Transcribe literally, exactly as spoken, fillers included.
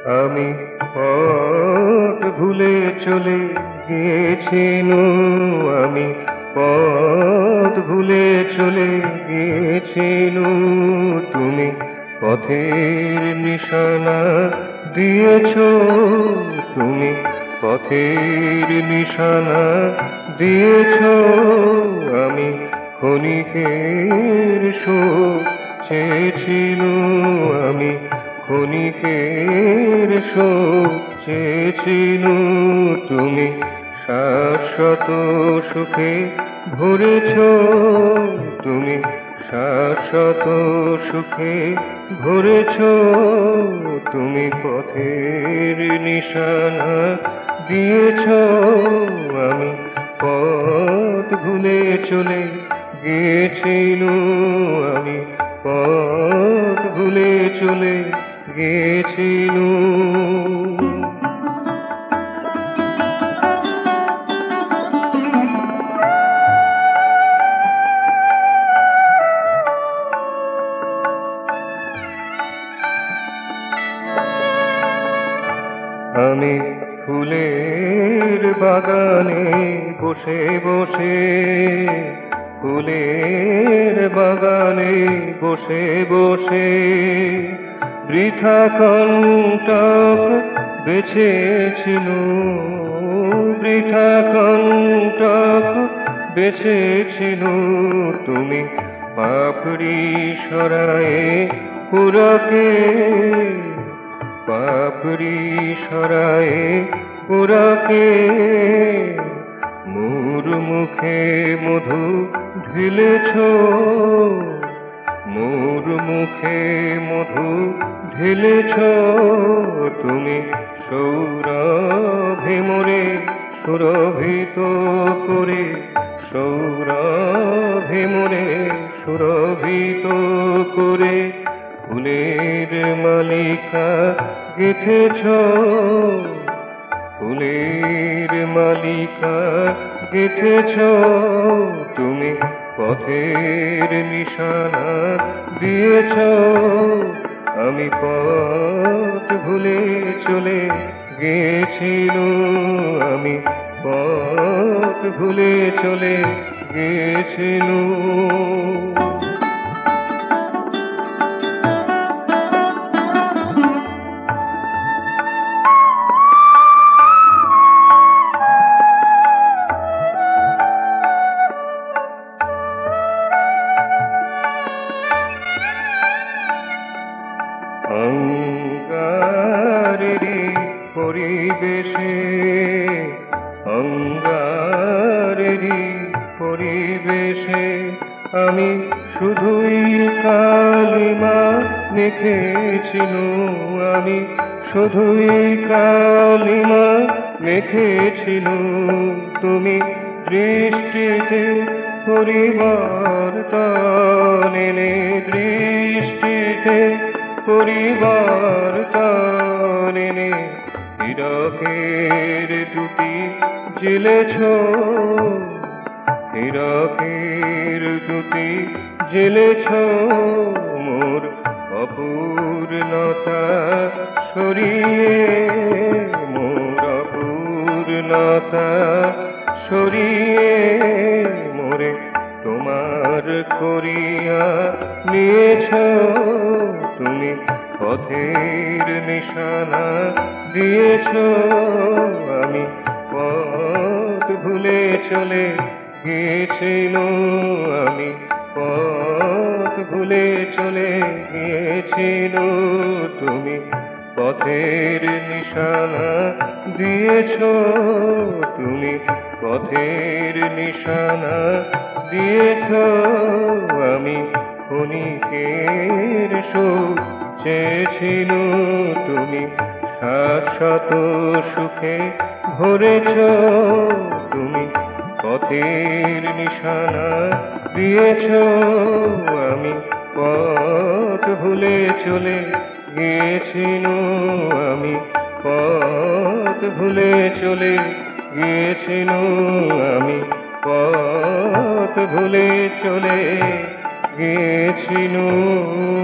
আমি পথ ভুলে চলে গিয়েছিনু, আমি পথ ভুলে চলে গিয়েছিনু। তুমি পথের নিশানা দিয়েছ, তুমি পথের নিশানা দিয়েছ। আমি ক্ষণিকের শোক চেয়েছিনু, আমি ক্ষণিকের শোক চেয়েছিনু। তুমি শাশ্বত সুখে ভরেছ, তুমি শাশ্বত সুখে ভরেছ। তুমি পথের নিশানা দিয়েছ, আমি পথ ভুলে চলে গিয়েছিনু, আমি পথ ভুলে চলে গিয়েছিনু। আমি ফুলের বাগানে বসে বসে, ফুলের বাগানে বসে বসে বৃথা কণ্টক বেছেছিনু, বৃথা কণ্টক বেছেছিনু। তুমি পাপড়ি সরায়ে পুরকে, পাপড়ি সরায়ে পুরকে মোর মুখে মধু ঢেলেছ, মোর মুখে মধু ঢেলেছ। তুমি সৌরভে মোরে সুরভিত করে, সৌরভে মোরে সুরভিত করে ফুলের মালিকা গেথেছ, ফুলের মালিকা গেথেছ। তুমি পথের নিশানা দিয়েছ, আমি পথ ভুলে চলে গিয়েছিনু, আমি পথ ভুলে চলে গিয়েছিনু। অঙ্গারেরই পরিবেশে, অঙ্গারেরই পরিবেশে আমি শুধুই কালিমা মেখেছিনু, আমি শুধুই কালিমা মেখেছিনু। তুমি দৃষ্টিতে পরিবর্তন এনে, দৃষ্টিতে পরিবর্তন এনে হীরকের দুটি জেলেছ, হীরকের দুটি জেলেছ। মোর অপূর্ণতা সরিয়ে, মোর অপূর্ণতা সরিয়ে মোরে তোমার করিয়া নিয়েছ। তুমি পথের নিশানা দিয়েছ, আমি পথ ভুলে চলে গিয়েছিনু, আমি পথ ভুলে চলে গিয়েছিনু। তুমি পথের নিশানা দিয়েছ, তুমি পথের নিশানা দিয়েছ। আমি ক্ষণিকের শোক চেয়েছিনু, তুমি শাশ্বত সুখে ভরেছ। তুমি পথের নিশানা দিয়েছ, আমি পথ ভুলে চলে গিয়েছিনু, আমি পথ ভুলে চলে গিয়েছিনু, আমি পথ ভুলে চলে গিয়েছিনু।